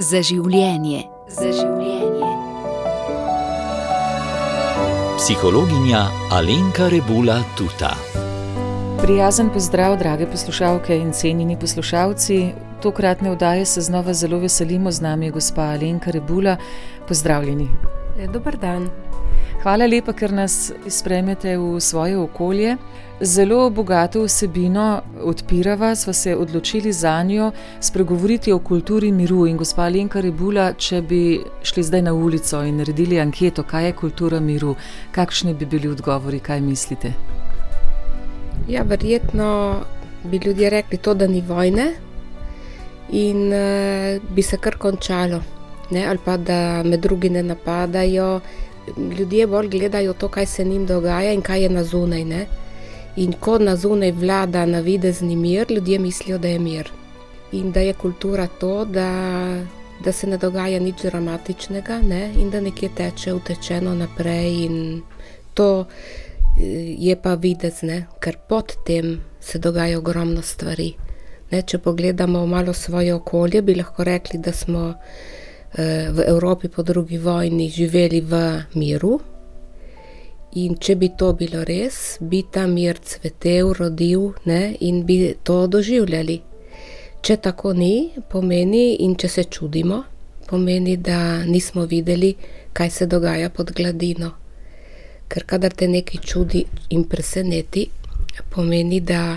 Za življenje. Za življenje. Psihologinja Alenka Rebula Tuta. Prijazen pozdrav, drage poslušalke in cenjeni poslušalci. Tokratne oddaje se znova zelo veselimo, z nami je gospa Alenka Rebula. Pozdravljeni. Dober dan. Hvala lepa, ker nas sprejmete v svoje okolje. Zelo bogato vsebino odpirava, sva se odločili zanjo spregovoriti o kulturi miru. In gospa Alenka Rebula, če bi šli zdaj na ulico in naredili anketo, kaj je kultura miru, kakšni bi bili odgovori, kaj mislite? Ja, verjetno bi ljudje rekli to, da ni vojne in bi se kar končalo, ne? Ali pa da med drugi ne napadajo. Ljudje bolj gledajo to, kaj se njim dogaja in kaj je na zunaj, ne? In ko na zunaj vlada navidezni mir, ljudje mislijo, da je mir. In da je kultura to, da se ne dogaja nič dramatičnega, ne? In da nekje teče utečeno naprej in to je pa videz, ne? Ker pod tem se dogaja ogromno stvari. Ne? Če pogledamo malo svoje okolje, bi lahko rekli, da smo v Evropi po drugi vojni živeli v miru in če bi to bilo res, bi ta mir cvetel, rodil, ne, in bi to doživljali. Če tako ni, pomeni, in če se čudimo, pomeni, da nismo videli, kaj se dogaja pod gladino. Ker kadar te nekaj čudi in preseneti, pomeni, da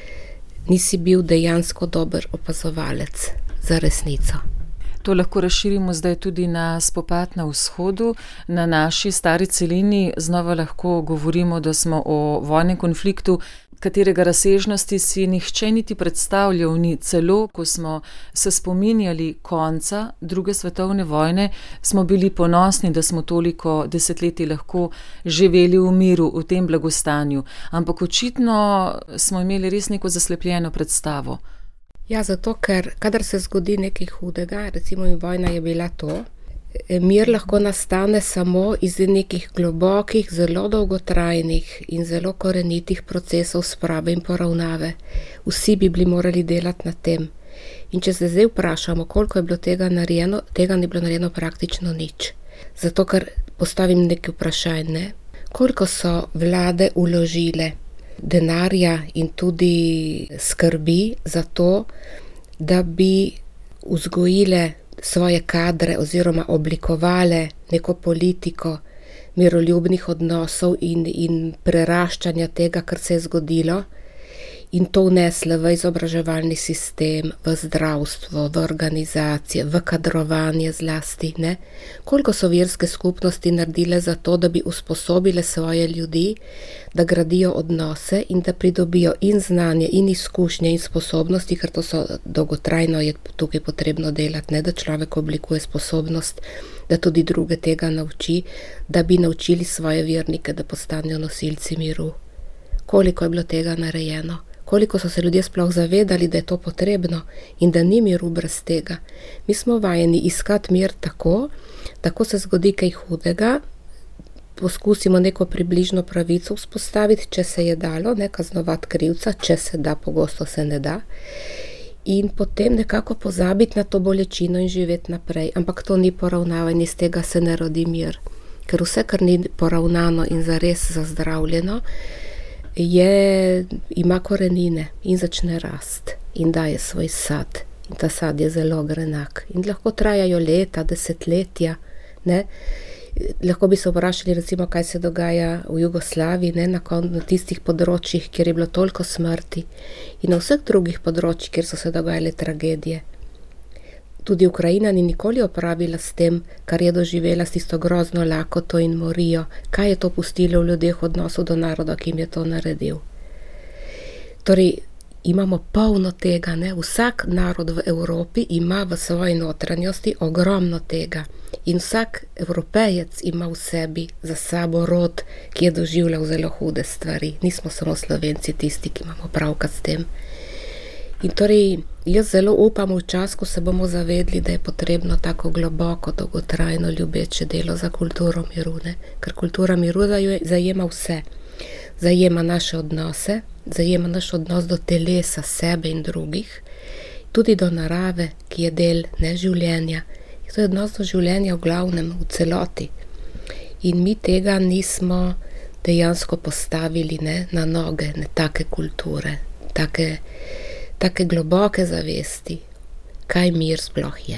nisi bil dejansko dober opazovalec za resnico. To lahko razširimo zdaj tudi na spopad na vzhodu. Na naši stari celini znova lahko govorimo, da smo o vojnem konfliktu, katerega razsežnosti si nihče niti predstavljal ni. Celo, ko smo se spominjali konca druge svetovne vojne, smo bili ponosni, da smo toliko desetletij lahko živeli v miru, v tem blagostanju. Ampak očitno smo imeli res neko zaslepljeno predstavo. Ja, zato ker kadar se zgodi nekaj hudega, recimo in vojna je bila to, mir lahko nastane samo iz nekih globokih, zelo dolgotrajnih in zelo korenitih procesov sprave in poravnave. Vsi bi bili morali delati na tem. In če se zdaj vprašamo, koliko je bilo tega narejeno, tega ni bilo narejeno praktično nič. Zato ker postavim nekaj vprašanj, ne? Koliko so vlade vložile denarja in tudi skrbi za to, da bi vzgojile svoje kadre oziroma oblikovale neko politiko miroljubnih odnosov in preraščanja tega, kar se je zgodilo, in to vnesle v izobraževalni sistem, v zdravstvo, v organizacije, v kadrovanje zlasti, ne? Koliko so verske skupnosti naredile za to, da bi usposobile svoje ljudi, da gradijo odnose in da pridobijo in znanje, in izkušnje, in sposobnosti, ker to so dolgotrajno je tukaj potrebno delati, ne? Da človek oblikuje sposobnost, da tudi druge tega nauči, da bi naučili svoje vernike, da postanejo nosilci miru. Koliko je bilo tega narejeno? Koliko so se ljudje sploh zavedali, da je to potrebno in da ni miru brez tega. Mi smo vajeni iskati mir tako se zgodi kaj hudega, poskusimo neko približno pravico vzpostaviti, če se je dalo, ne kaznovati krivca, če se da, pogosto se ne da. In potem nekako pozabiti na to bolečino in živeti naprej. Ampak to ni poravnavanje, iz tega se ne rodi mir. Ker vse, kar ni poravnano in zares zazdravljeno, ima korenine in začne rast in daje svoj sad. In ta sad je zelo grenak. In lahko trajajo leta, desetletja, ne? Lahko bi se vprašali, recimo, kaj se dogaja v Jugoslaviji, ne? Na tistih področjih, kjer je bilo toliko smrti in na vseh drugih področjih, kjer so se dogajale tragedije. Tudi Ukrajina ni nikoli opravila s tem, kar je doživela, s tisto grozno lakoto in morijo. Kaj je to pustilo v ljudeh v odnosu do naroda, ki jim je to naredil? Torej, imamo polno tega, ne? Vsak narod v Evropi ima v svoji notranjosti ogromno tega. In vsak Evropejec ima v sebi za sabo rod, ki je doživljal zelo hude stvari. Nismo samo Slovenci tisti, ki imamo pravka s tem. In torej, jaz zelo upam v čas, ko se bomo zavedli, da je potrebno tako globoko, dolgotrajno ljubeče delo za kulturo miru, ne? Ker kultura miru zajema vse. Zajema naše odnose, zajema naš odnos do telesa, sebe in drugih tudi do narave, ki je del življenja. To je odnos do življenja v glavnem, v celoti. In mi tega nismo dejansko postavili na noge, take kulture, take globoke zavesti, kaj mir sploh je.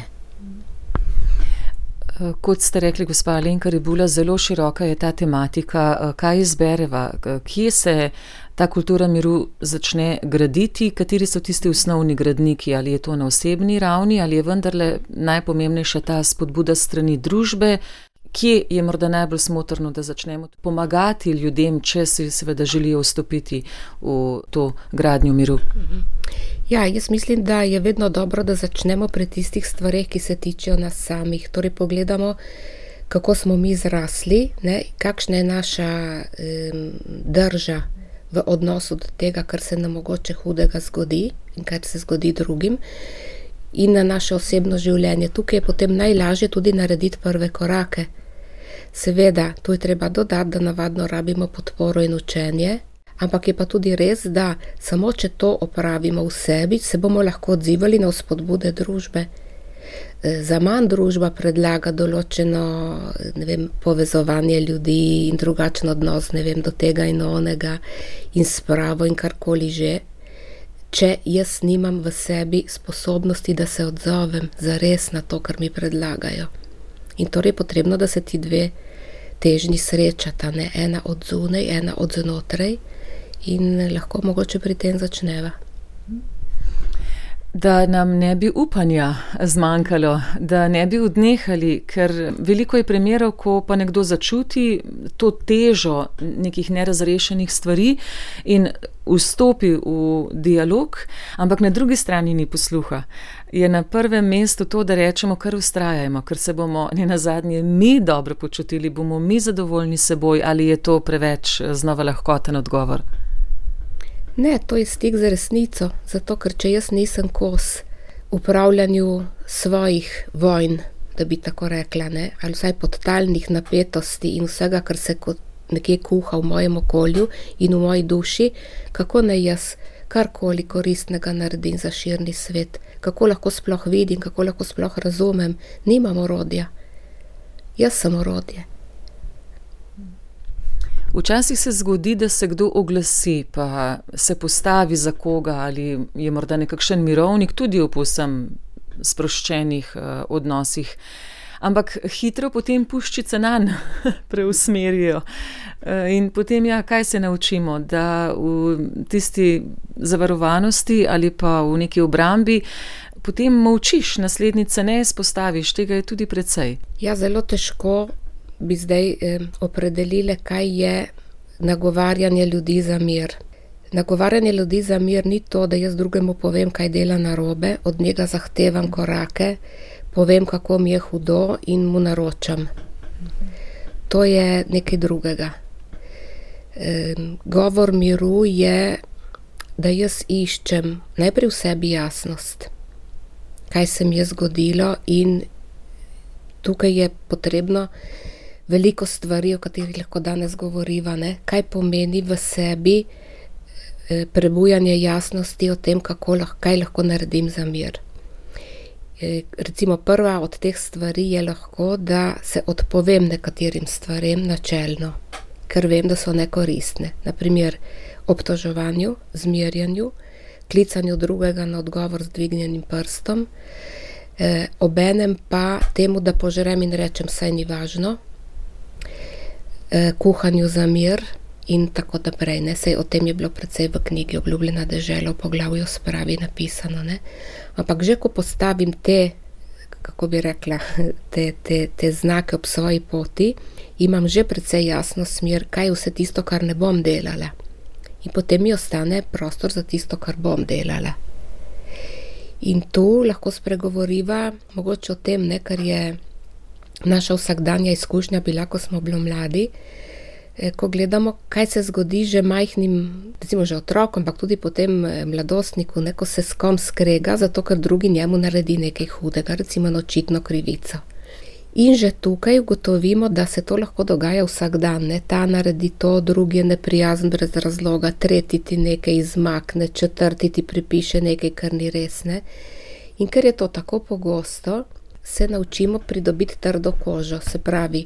Kot ste rekli, gospa Alenka Rebula, zelo široka je ta tematika. Kaj izbereva? Kje se ta kultura miru začne graditi? Kateri so tisti osnovni gradniki? Ali je to na osebni ravni, ali je vendarle najpomembnejša ta spodbuda strani družbe? Kje je morda najbolj smotrno, da začnemo pomagati ljudem, če si seveda želijo vstopiti v to gradnjo miru? Ja, jaz mislim, da je vedno dobro, da začnemo pri tistih stvareh, ki se tičejo nas samih. Torej pogledamo, kako smo mi zrasli, kakšna je naša drža v odnosu do tega, kar se nam mogoče hudega zgodi in kar se zgodi drugim, in na naše osebno življenje. Tukaj je potem najlažje tudi narediti prve korake. Seveda, tu je treba dodati, da navadno rabimo podporo in učenje, ampak je pa tudi res, da samo če to opravimo v sebi, se bomo lahko odzivali na vzpodbude družbe. Za manj družba predlaga določeno, povezovanje ljudi in drugačen odnos, do tega in onega in spravo in karkoli že, če jaz nimam v sebi sposobnosti, da se odzovem zares na to, kar mi predlagajo. In torej je potrebno, da se ti dve težnji srečata, ena od zunaj, ena od znotraj, in lahko mogoče pri tem začneva. Da nam ne bi upanja zmanjkalo, da ne bi odnehali, ker veliko je primerov, ko pa nekdo začuti to težo nekih nerazrešenih stvari in vstopi v dialog, ampak na drugi strani ni posluha. Je na prvem mestu to, da rečemo, kar vztrajajmo, ker se bomo nenazadnje mi dobro počutili, bomo mi zadovoljni s seboj, ali je to preveč znova lahkoten odgovor? Ne, to je stik z resnico, zato ker če jaz nisem kos upravljanju svojih vojn, da bi tako rekla, ali vsaj podtalnih napetosti in vsega, kar se kot nekje kuha v mojem okolju in v moji duši, kako naj jaz karkoli koristnega naredim za širni svet, kako lahko sploh vidim, kako lahko sploh razumem, nimam orodja. Jaz sem orodje. Včasih se zgodi, da se kdo oglasi, pa se postavi za koga, ali je morda nekakšen mirovnik, tudi v povsem sproščenih odnosih. Ampak hitro potem puščice nanj preusmerijo. In potem, kaj se naučimo? Da v tisti zavarovanosti ali pa v neki obrambi potem molčiš, naslednice ne izpostaviš, tega je tudi precej. Ja, zelo težko bi zdaj opredelile, kaj je nagovarjanje ljudi za mir. Nagovarjanje ljudi za mir ni to, da jaz drugemu povem, kaj dela narobe, od njega zahtevam korake, povem, kako mi je hudo in mu naročam. To je nekaj drugega. Govor miru je, da jaz iščem najprej v sebi jasnost, kaj se mi je zgodilo, in tukaj je potrebno veliko stvari, o katerih lahko danes govoriva, kaj pomeni v sebi prebujanje jasnosti o tem, kaj lahko naredim za mir. Recimo prva od teh stvari je lahko, da se odpovem nekaterim stvarem načelno, ker vem, da so nekoristne. Naprimer obtoževanju, zmerjanju, klicanju drugega na odgovor z dvignjenim prstom, obenem pa temu, da požrem in rečem, saj ni važno, kuhanju za mir in tako naprej. Saj o tem je bilo precej v knjigi Obljubljena dežela v poglavju Spravi napisano. Ampak že ko postavim te, kako bi rekla, te znake ob svoji poti, imam že precej jasno smer, kaj je vse tisto, kar ne bom delala. In potem mi ostane prostor za tisto, kar bom delala. In tu lahko spregovoriva mogoče o tem, kar je naša vsakdanja izkušnja bila, ko smo bili mladi, ko gledamo, kaj se zgodi že majhnim, recimo že otrokom, ampak tudi potem mladostniku, ko se s kom skrega, zato ker drugi njemu naredi nekaj hudega, recimo očitno krivico. In že tukaj ugotovimo, da se to lahko dogaja vsak dan. Ta naredi to, drugi je neprijazen brez razloga, tretji ti nekaj izmakne, četrti ti pripiše nekaj, kar ni res. In ker je to tako pogosto, se naučimo pridobiti trdo kožo, se pravi,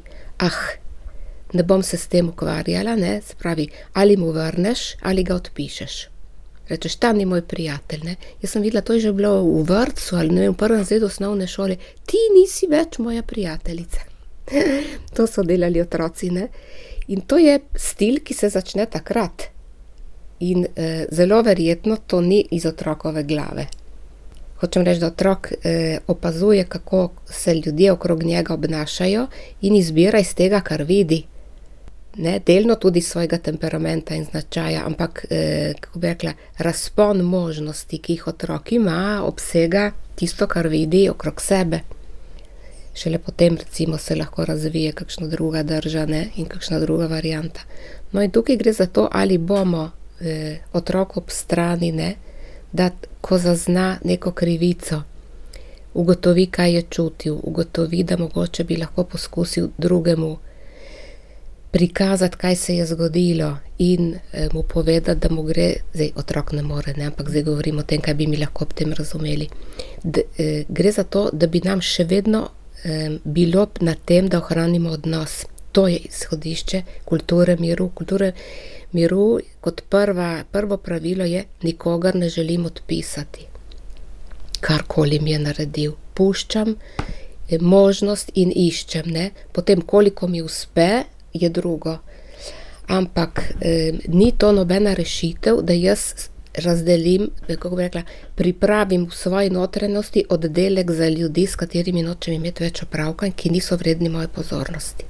ne bom se s tem ukvarjala, ne, se pravi, ali mu vrneš, ali ga odpišeš. Rečeš, ta ni moj prijatelj, ne. Jaz sem videla, to je že bilo v vrtcu ali ne vem, v prvem razredu osnovne šole, ti nisi več moja prijateljica. To so delali otroci, ne. In to je stil, ki se začne takrat. In zelo verjetno to ni iz otrokove glave. Hočem reči, da otrok opazuje, kako se ljudje okrog njega obnašajo in izbira iz tega, kar vidi. Ne, delno tudi svojega temperamenta in značaja, ampak, kako bi rekla, razpon možnosti, ki jih otrok ima, obsega tisto, kar vidi okrog sebe. Šele potem, recimo, se lahko razvije kakšna druga drža, ne, in kakšna druga varianta. No in tukaj gre za to, ali bomo otrok ob strani, ne, da ko zazna neko krivico, ugotovi, kaj je čutil, ugotovi, da mogoče bi lahko poskusil drugemu prikazati, kaj se je zgodilo in mu povedati, da mu gre, zdaj otrok ne more, ne, ampak zdaj govorimo o tem, kaj bi mi lahko ob tem razumeli. Gre za to, da bi nam še vedno bilo na tem, da ohranimo odnos. To je izhodišče kulture miru. Kulture miru kot prvo pravilo je, nikogar ne želim odpisati. Karkoli mi je naredil. Puščam možnost in iščem, ne. Potem, koliko mi uspe, je drugo. Ampak ni to nobena rešitev, da jaz razdelim, kako bi rekla, pripravim v svoji notranjosti oddelek za ljudi, s katerimi nočem imeti več opravka in ki niso vredni moje pozornosti.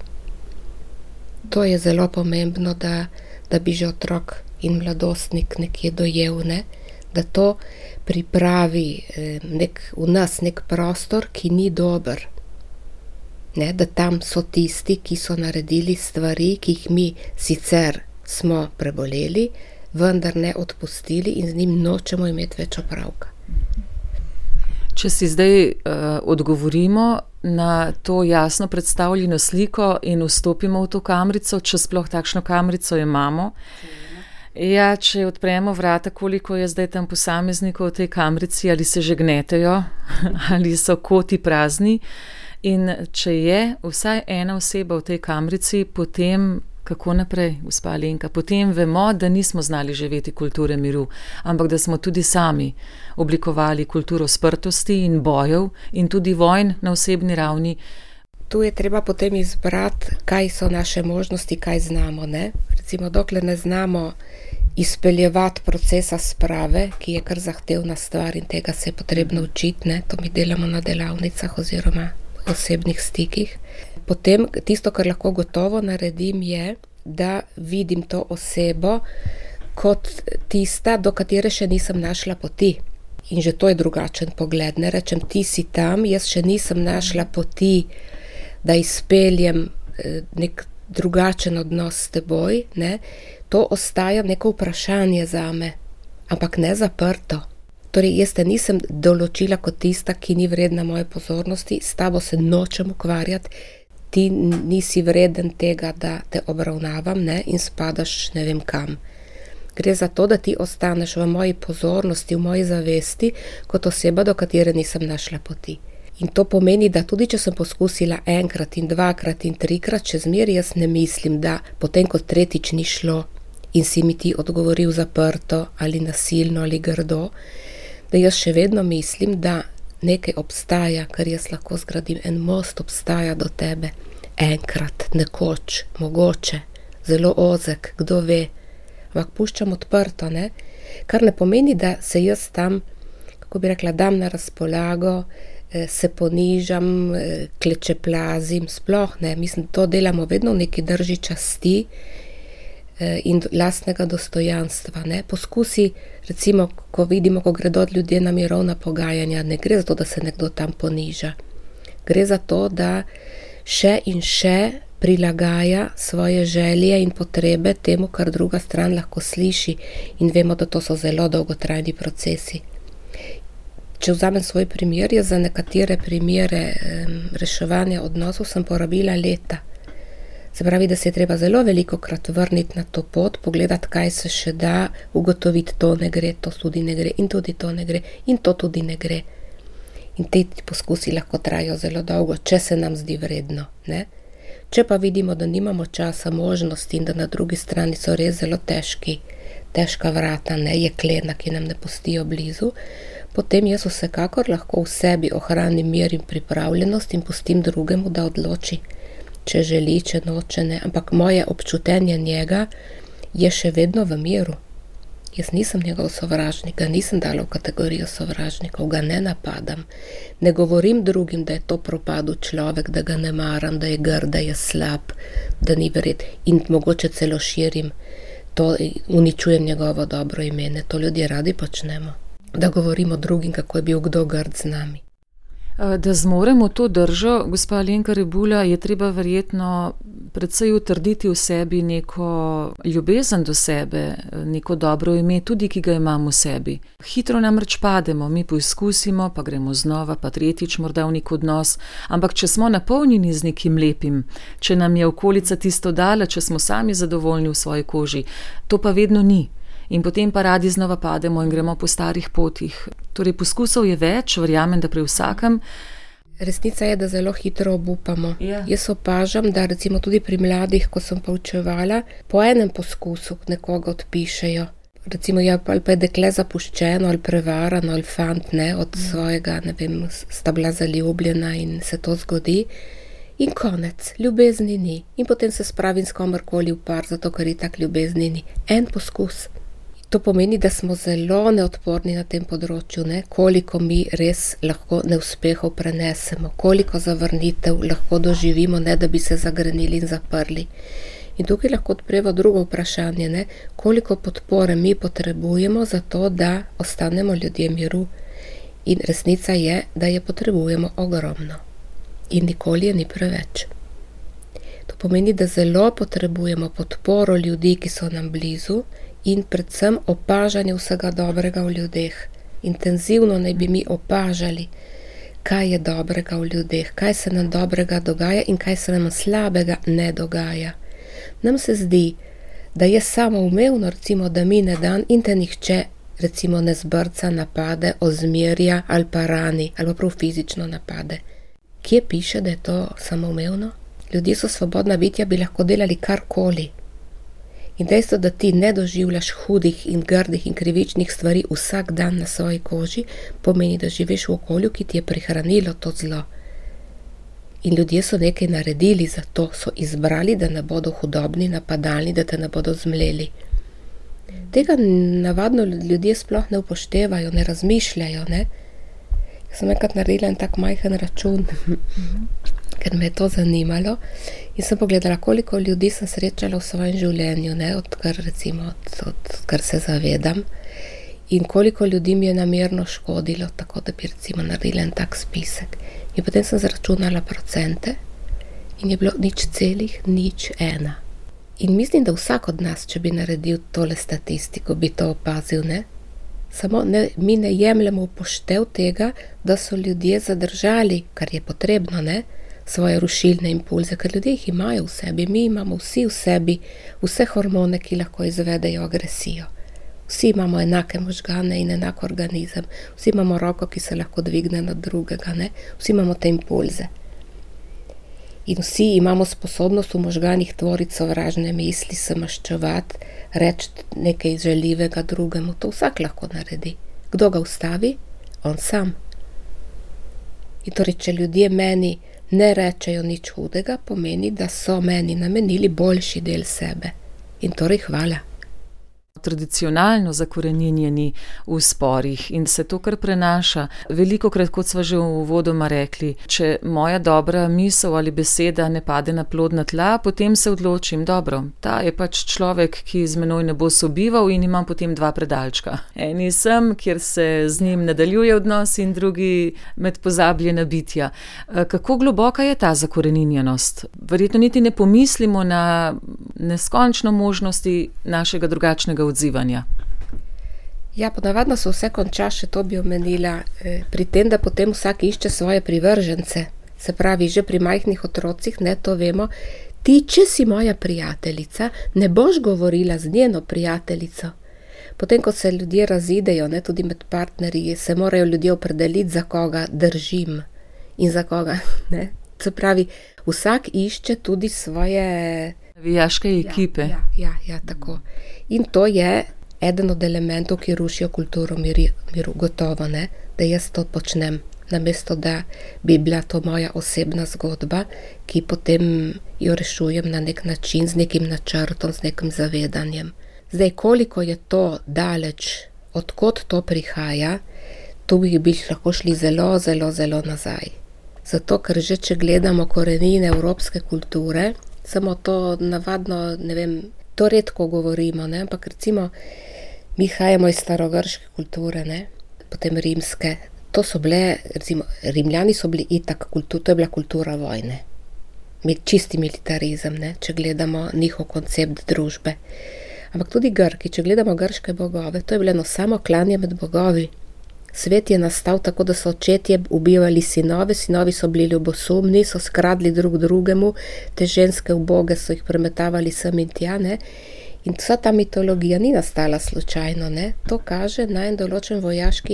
To je zelo pomembno, da bi že otrok in mladostnik nekje dojel, ne? Da to pripravi v nas nek prostor, ki ni dober. Ne? Da tam so tisti, ki so naredili stvari, ki jih mi sicer smo preboleli, vendar ne odpustili in z njim nočemo imeti več opravka. Če si zdaj odgovorimo na to jasno predstavljeno sliko in vstopimo v to kamrico, če sploh takšno kamrico imamo. Ja, če odpremo vrata, koliko je zdaj tam posameznikov v tej kamrici, ali se že gnetejo, ali so koti prazni. In če je vsaj ena oseba v tej kamrici, potem kako naprej, gospa Alenka? Potem vemo, da nismo znali živeti kulture miru, ampak da smo tudi sami oblikovali kulturo sprtosti in bojev in tudi vojn na osebni ravni. Tu je treba potem izbrati, kaj so naše možnosti, kaj znamo, ne? Recimo, dokler ne znamo izpeljevati procesa sprave, ki je kar zahtevna stvar in tega se je potrebno učiti, ne? To mi delamo na delavnicah oziroma osebnih stikih. Potem tisto, kar lahko gotovo naredim, je, da vidim to osebo kot tista, do katere še nisem našla poti. In že to je drugačen pogled. Ne rečem, ti si tam, jaz še nisem našla poti, da izpeljem nek drugačen odnos s teboj. Ne? To ostaja neko vprašanje zame, ampak ne zaprto. Torej, jaz te nisem določila kot tista, ki ni vredna moje pozornosti, s tabo se nočem ukvarjati, ti nisi vreden tega, da te obravnavam, ne, in spadaš ne vem kam. Gre za to, da ti ostaneš v moji pozornosti, v moji zavesti, kot oseba, do katere nisem našla poti. In to pomeni, da tudi če sem poskusila enkrat in dvakrat in trikrat, še zmeraj jaz ne mislim, da potem kot tretjič ni šlo in si mi ti odgovoril zaprto ali nasilno ali grdo, da jaz še vedno mislim, da nekaj obstaja, kar jaz lahko zgradim. En most obstaja do tebe. Enkrat, nekoč, mogoče, zelo ozek, kdo ve. Ampak puščam odprto, ne? Kar ne pomeni, da se jaz tam, kako bi rekla, dam na razpolago, se ponižam, klečeplazim, sploh ne. Mislim, to delamo vedno v neki drži časti in lastnega dostojanstva, ne. Poskusi, recimo, ko vidimo, ko gredo ljudje na mirovna pogajanja, ne gre za to, da se nekdo tam poniža. Gre za to, da še in še prilagaja svoje želje in potrebe temu, kar druga stran lahko sliši. In vemo, da to so zelo dolgotrajni procesi. Če vzamem svoj primer, jaz za nekatere primere reševanja odnosov sem porabila leta. Se pravi, da se je treba zelo velikokrat vrniti na to pot, pogledati, kaj se še da, ugotoviti, to ne gre, to tudi ne gre in tudi to ne gre in to tudi ne gre. In te poskusi lahko trajajo zelo dolgo, če se nam zdi vredno, ne? Če pa vidimo, da nimamo časa, možnosti in da na drugi strani so res zelo težka vrata, ne, jeklena, ki nam ne pustijo blizu, potem jaz vsekakor lahko v sebi ohranim mir in pripravljenost in pustim drugemu, da odloči, če želi, če noče, ne. Ampak moje občutenje njega je še vedno v miru. Jaz nisem njegov sovražnik, ga nisem dala v kategorijo sovražnikov, ga ne napadam. Ne govorim drugim, da je to propadu človek, da ga ne maram, da je grd, da je slab, da ni vred. In mogoče celo širim to, uničujem njegovo dobro ime. To ljudje radi počnemo. Da govorimo drugim, kako je bil kdo grd z nami. Da zmoremo to držo, gospa Alenka Rebula, je treba verjetno predvsej utrditi v sebi neko ljubezen do sebe, neko dobro ime, tudi ki ga imamo v sebi. Hitro namreč pademo, mi poizkusimo, pa gremo znova, pa tretjič morda v nek odnos, ampak če smo napolnjeni z nekim lepim, če nam je okolica tisto dala, če smo sami zadovoljni v svoji koži, to pa vedno ni. In potem pa radi znova pademo in gremo po starih potih. Torej, poskusov je več, verjamem, da pri vsakem. Resnica je, da zelo hitro obupamo. Jaz opažam, da recimo tudi pri mladih, ko sem poučevala, po enem poskusu nekoga odpišejo. Recimo, ali pa je dekle zapuščeno, ali prevarano, ali fant, ne, od svojega, ne vem, sta bila zaljubljena in se to zgodi. In konec, ljubezni ni. In potem se spravim s komorkoli v par, zato ker je tak ljubezni ni. En poskus. To pomeni, da smo zelo neodporni na tem področju, ne? Koliko mi res lahko neuspehov prenesemo, koliko zavrnitev lahko doživimo, ne da bi se zagrenili in zaprli. In tukaj lahko odpreva drugo vprašanje, ne? Koliko podpore mi potrebujemo za to, da ostanemo ljudje miru. In resnica je, da je potrebujemo ogromno. In nikoli je ni preveč. To pomeni, da zelo potrebujemo podporo ljudi, ki so nam blizu, in predvsem opažanje vsega dobrega v ljudeh. Intenzivno naj bi mi opažali, kaj je dobrega v ljudeh, kaj se nam dobrega dogaja in kaj se nam slabega ne dogaja. Nam se zdi, da je samoumevno, recimo, da mine dan in te nihče, recimo, ne zbrca, napade, ozmerja ali pa rani, ali pa prav fizično napade. Kje piše, da je to samoumevno? Ljudje so svobodna bitja, bi lahko delali karkoli. In dejstvo, da ti ne doživljaš hudih in grdih in krivičnih stvari vsak dan na svoji koži, pomeni, da živiš v okolju, ki ti je prihranilo to zlo. In ljudje so nekaj naredili za to, so izbrali, da ne bodo hudobni, napadalni, da te ne bodo zmleli. Tega navadno ljudje sploh ne upoštevajo, ne razmišljajo, ne. Jaz sem enkrat naredila en tak majhen račun, ker me je to zanimalo in sem pogledala, koliko ljudi sem srečala v svojem življenju, ne, odkar se zavedam in koliko ljudi mi je namerno škodilo, tako da bi recimo naredila en tak spisek. In potem sem zračunala procente in je bilo 0,01. In mislim, da vsak od nas, če bi naredil tole statistiko, bi to opazil, ne? Samo mi ne jemljemo upoštev tega, da so ljudje zadržali, kar je potrebno, ne, svoje rušilne impulze, ker ljudje jih imajo v sebi, mi imamo vsi v sebi vse hormone, ki lahko izvedejo agresijo. Vsi imamo enake možgane in enak organizem, vsi imamo roko, ki se lahko dvigne nad drugega, ne, vsi imamo te impulze. In vsi imamo sposobnost v možganih tvoriti sovražne misli, se maščevati, reči nekaj žaljivega drugemu. To vsak lahko naredi. Kdo ga ustavi? On sam. In torej, če ljudje meni ne rečejo nič hudega, pomeni, da so meni namenili boljši del sebe. In torej hvala. Tradicionalno zakoreninjeni v sporih in se to kar prenaša. Velikokrat, kot sva že uvodoma rekli, če moja dobra misel ali beseda ne pade na plodna tla, potem se odločim, dobro, ta je pač človek, ki z menoj ne bo sobival in imam potem 2 predalčka. Eni sem, kjer se z njim nadaljuje odnos in drugi med pozabljena bitja. Kako globoka je ta zakoreninjenost? Verjetno niti ne pomislimo na neskončno možnosti našega drugačnega odzivanja. Ja, ponavadno se vse konča, še to bi omenila, pri tem, da potem vsak išče svoje privržence. Se pravi, že pri majhnih otrocih, ne, to vemo, ti, če si moja prijateljica, ne boš govorila z njeno prijateljico. Potem, ko se ljudje razidejo, ne, tudi med partnerji, se morajo ljudje opredeliti, za koga držim in za koga, ne. Se pravi, vsak išče tudi svoje navijaške ekipe. Ja, tako. In to je eden od elementov, ki rušijo kulturo miru, gotovo, ne, da jaz to počnem, namesto da bi bila to moja osebna zgodba, ki potem jo rešujem na nek način, z nekim načrtom, z nekim zavedanjem. Zdaj, koliko je to daleč, odkot to prihaja, tu bi lahko šli zelo, zelo, zelo nazaj. Zato, ker že če gledamo korenine evropske kulture, samo to navadno, ne vem, to redko govorimo, ne, ampak recimo mi hajamo iz starogrške kulture, ne, potem rimske. To so bile, recimo, Rimljani so bili itak to je bila kultura vojne. Čisti militarizem, ne, če gledamo njihov koncept družbe. Ampak tudi Grki, če gledamo grške bogove, to je bilo eno samo klanje med bogovi. Svet je nastal tako, da so očetje ubivali sinove, sinovi so bili ljubosumni, so skradli drug drugemu, te ženske uboge so jih premetavali sem in tja, ne. In vsa ta mitologija ni nastala slučajno, ne. To kaže na en določen vojaški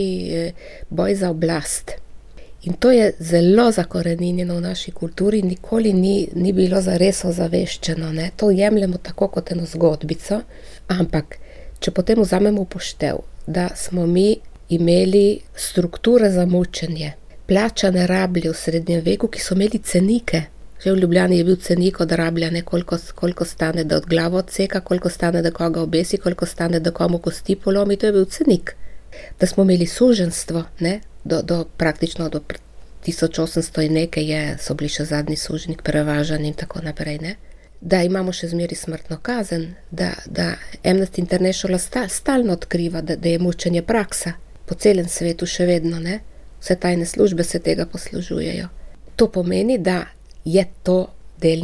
boj za oblast. In to je zelo zakoreninjeno v naši kulturi, nikoli ni bilo zares ozaveščeno, ne. To jemljemo tako kot eno zgodbico, ampak če potem vzamemo v poštev, da smo mi imeli strukture za mučenje, plačane rablje v srednjem veku, ki so imeli cenike. Že v Ljubljani je bil cenik od rablja, ne, koliko stane, da od glavo odseka, koliko stane, da koga obesi, koliko stane, da komu kosti polomi, to je bil cenik. Da smo imeli suženstvo, ne, praktično do 1800 in nekaj so bili še zadnji suženik, prevažan in tako naprej, ne. Da imamo še zmeri smrtno kazen, da Amnesty International stalno odkriva, da je mučenje praksa. Po celem svetu še vedno, ne. Vse tajne službe se tega poslužujejo. To pomeni, da je to del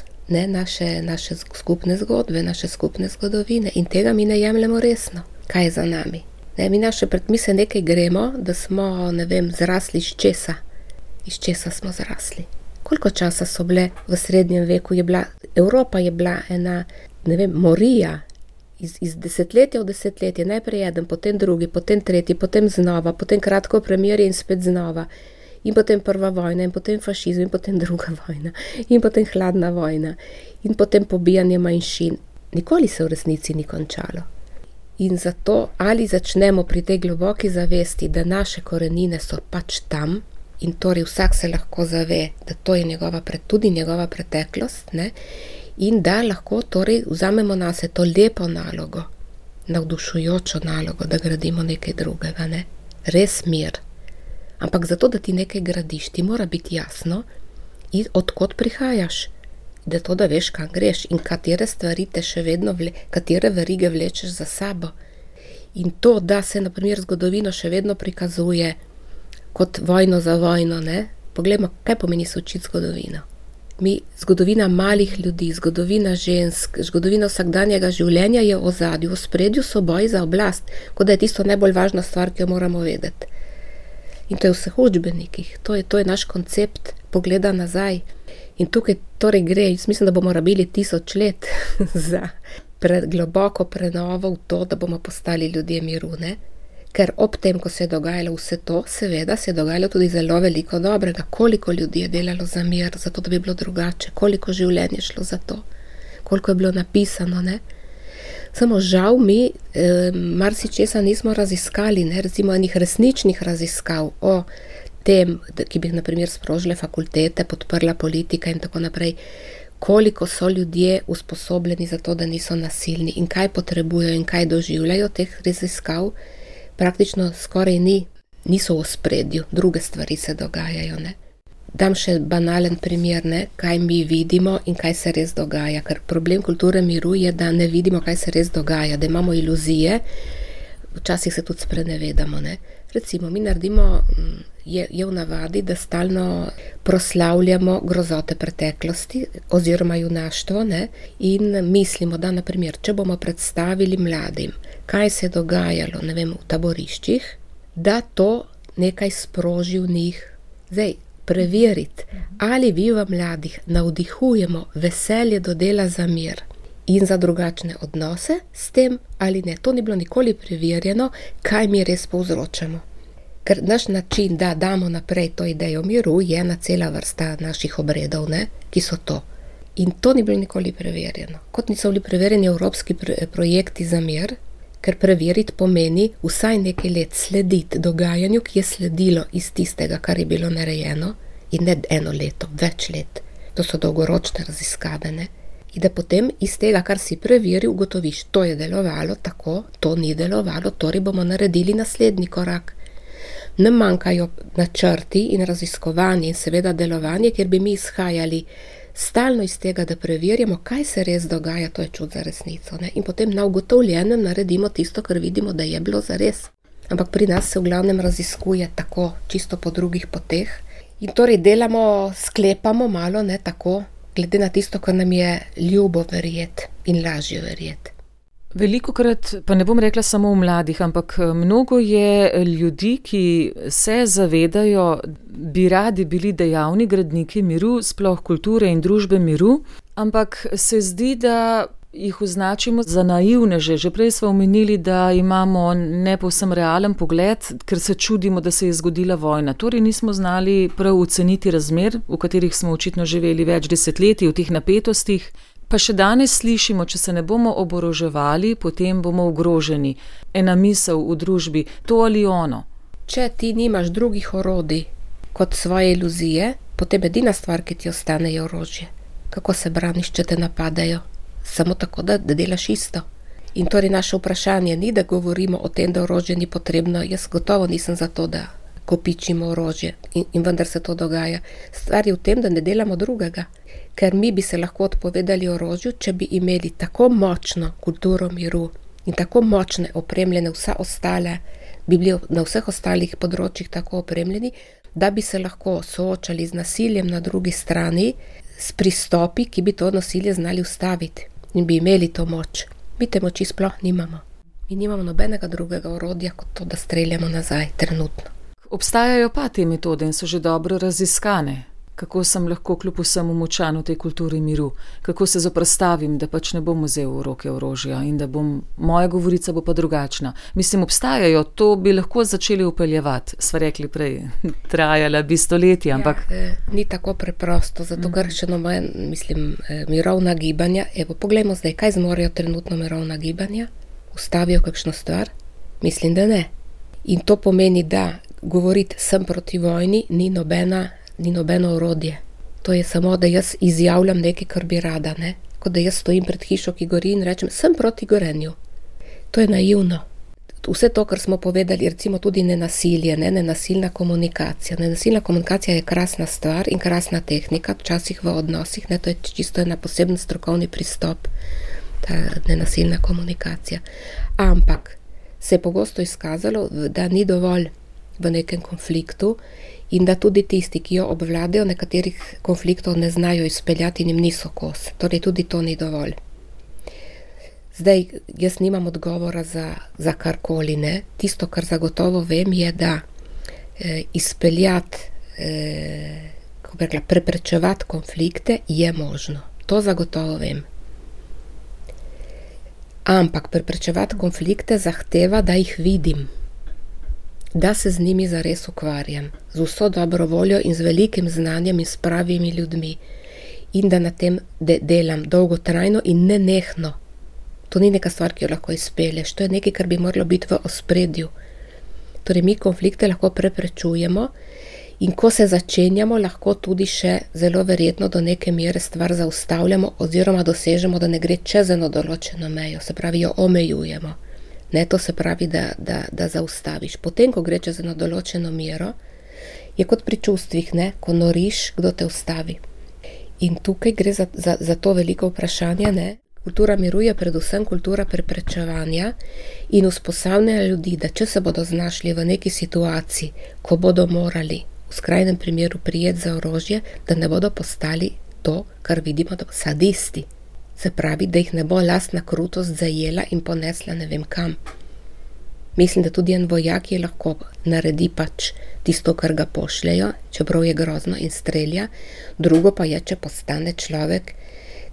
naše skupne zgodbe, naše skupne zgodovine in tega mi ne jemljemo resno. Kaj je za nami? Ne, mi se nekaj gremo, da smo, ne vem, zrasli iz česa. Iz česa smo zrasli? Koliko časa so bile v srednjem veku? Evropa je bila ena, ne vem, morija. Iz desetletja v desetletje, najprej eden, potem drugi, potem tretji, potem znova, potem kratko premirje in spet znova. In potem prva vojna, in potem fašizem, in potem druga vojna, in potem hladna vojna, in potem pobijanje manjšin. Nikoli se v resnici ni končalo. In zato ali začnemo pri tej globoki zavesti, da naše korenine so pač tam, in torej vsak se lahko zave, da to je tudi njegova preteklost, ne, in da lahko torej vzamemo nase to lepo nalogo, navdušujočo nalogo, da gradimo nekaj drugega, ne. Res mir. Ampak zato, da ti nekaj gradiš, ti mora biti jasno, odkot prihajaš, da to, da veš, kam greš in katere stvari te še vedno katere verige vlečeš za sabo. In to, da se na primer zgodovino še vedno prikazuje kot vojno za vojno, ne. Poglejmo, kaj pomeni se učiti zgodovino. Zgodovina malih ljudi, zgodovina žensk, zgodovina vsakdanjega življenja je v ozadju, v ospredju so boji za oblast, kot da je tisto najbolj važna stvar, ki jo moramo vedeti. In to je v vseh učbenikih, to je naš koncept pogleda nazaj. In tukaj torej gre, jaz mislim, da bomo rabili 1000 let za globoko prenovo v to, da bomo postali ljudje miru, ne? Ker ob tem, ko se je dogajalo vse to, seveda se je dogajalo tudi zelo veliko dobrega, koliko ljudi je delalo za mir, za to, da bi bilo drugače, koliko življenj je šlo za to, koliko je bilo napisano, ne? Samo žal mi marsičesa nismo raziskali, ne, recimo enih resničnih raziskav o tem, ki bi na primer sprožile fakultete, podprla politika in tako naprej, koliko so ljudje usposobljeni za to, da niso nasilni in kaj potrebujejo in kaj doživljajo teh raziskav, praktično skoraj niso v ospredju, druge stvari se dogajajo, ne. Dam še banalen primer, ne, kaj mi vidimo in kaj se res dogaja, ker problem kulture miru je, da ne vidimo, kaj se res dogaja, da imamo iluzije, včasih se tudi sprenevedamo, ne. Recimo, mi naredimo, je v navadi, da stalno proslavljamo grozote preteklosti oziroma junaštvo, ne, in mislimo, da na primer, če bomo predstavili mladim, kaj se je dogajalo, ne vem, v taboriščih, da to nekaj sproži v njih. Zdaj, preveriti, ali vi v mladih navdihujemo veselje do dela za mir in za drugačne odnose s tem ali ne. To ni bilo nikoli preverjeno, kaj mi res povzročamo. Ker naš način, da damo naprej to idejo miru, je ena cela vrsta naših obredov, ne, ki so to. In to ni bilo nikoli preverjeno. Kot niso bili preverjeni evropski projekti za mir, ker preveriti pomeni vsaj nekaj let slediti dogajanju, ki je sledilo iz tistega, kar je bilo narejeno, in ne 1 leto, več let. To so dolgoročne raziskave, ne. In da potem iz tega, kar si preveril, ugotoviš, to je delovalo tako, to ni delovalo, torej bomo naredili naslednji korak. Nam manjkajo načrti in raziskovanje in seveda delovanje, kjer bi mi izhajali stalno iz tega, da preverjamo, kaj se res dogaja, to je čut za resnico, ne? In potem na ugotovljenem naredimo tisto, kar vidimo, da je bilo zares. Ampak pri nas se v glavnem raziskuje tako, čisto po drugih poteh. In torej delamo, sklepamo malo, ne tako, glede na tisto, kar nam je ljubo verjeti in lažje verjeti. Velikokrat, pa ne bom rekla samo v mladih, ampak mnogo je ljudi, ki se zavedajo, bi radi bili dejavni gradniki miru, sploh kulture in družbe miru, ampak se zdi, da jih označimo za naivneže. Že prej smo omenili, da imamo ne povsem realen pogled, ker se čudimo, da se je zgodila vojna. Torej nismo znali prav oceniti razmer, v katerih smo očitno živeli več desetletij, v teh napetostih. Pa še danes slišimo, če se ne bomo oboroževali, potem bomo ogroženi. Ena misel v družbi, to ali ono. Če ti nimaš drugih orodij kot svoje iluzije, potem edina stvar, ki ti ostane, je orožje. Kako se braniš, če te napadajo? Samo tako, da delaš isto. In torej naše vprašanje ni, da govorimo o tem, da orožje ni potrebno. Jaz gotovo nisem za to, da kopičimo orožje in vendar se to dogaja. Stvar je v tem, da ne delamo drugega. Ker mi bi se lahko odpovedali orožju, če bi imeli tako močno kulturo miru in tako močne opremljene vsa ostale, bi bili na vseh ostalih področjih tako opremljeni, da bi se lahko soočali z nasiljem na drugi strani, s pristopi, ki bi to nasilje znali ustaviti in bi imeli to moč. Mi te moči sploh nimamo. Mi nimamo nobenega drugega orodja, kot to, da streljamo nazaj trenutno. Obstajajo pa te metode in so že dobro raziskane. Kako sem lahko kljub vsemu močan v tej kulturi miru? Kako se zoperstavim, da pač ne bom vzel v roke orožja in da moja govorica bo pa drugačna? Mislim, obstajajo, to bi lahko začeli upeljevati. Sva rekli prej, trajala bi stoletja, ampak... Ni tako preprosto, zato ker še mirovna gibanja. Evo, poglejmo zdaj, kaj zmorejo trenutno mirovna gibanja? Ustavijo kakšno stvar? Mislim, da ne. In to pomeni, da govoriti sem proti vojni ni nobeno orodje. To je samo, da jaz izjavljam nekaj, kar bi rada, ne? Kot da jaz stojim pred hišo, ki gori in rečem, sem proti gorenju. To je naivno. Vse to, kar smo povedali, recimo tudi nenasilje, ne? Nenasilna komunikacija. Nenasilna komunikacija je krasna stvar in krasna tehnika, včasih v odnosih, ne? To je čisto ena poseben strokovni pristop, ta nenasilna komunikacija. Ampak se je pogosto izkazalo, da ni dovolj v nekem konfliktu in da tudi tisti, ki jo obvladajo, nekaterih konfliktov ne znajo izpeljati in jim niso kos. Torej tudi to ni dovolj. Zdaj, jaz nimam odgovora za karkoli, ne. Tisto, kar zagotovo vem, je, da izpeljati, preprečevati konflikte je možno. To zagotovo vem. Ampak preprečevati konflikte zahteva, da jih vidim. Da se z njimi zares ukvarjam, z vso dobro voljo in z velikim znanjem in s pravimi ljudmi in da na tem delam dolgotrajno in nenehno. To ni neka stvar, ki jo lahko izpelješ, to je nekaj, kar bi moralo biti v ospredju. Torej mi konflikte lahko preprečujemo in ko se začenjamo, lahko tudi še zelo verjetno do neke mere stvar zaustavljamo oziroma dosežemo, da ne gre čez eno določeno mejo, se pravi, jo omejujemo. Ne, to se pravi, da zaustaviš. Potem, ko gre čez eno določeno mero, je kot pri čustvih, ne, ko noriš, kdo te ustavi. In tukaj gre za to veliko vprašanje, ne. Kultura miru je predvsem kultura preprečevanja in usposabljanja ljudi, da če se bodo znašli v neki situaciji, ko bodo morali v skrajnem primeru prijeti za orožje, da ne bodo postali to, kar vidimo, da sadisti. Se pravi, da jih ne bo lastna krutost zajela in ponesla ne vem kam. Mislim, da tudi en vojak je lahko naredi pač tisto, kar ga pošljejo, čeprav je grozno in strelja. Drugo pa je, če postane človek,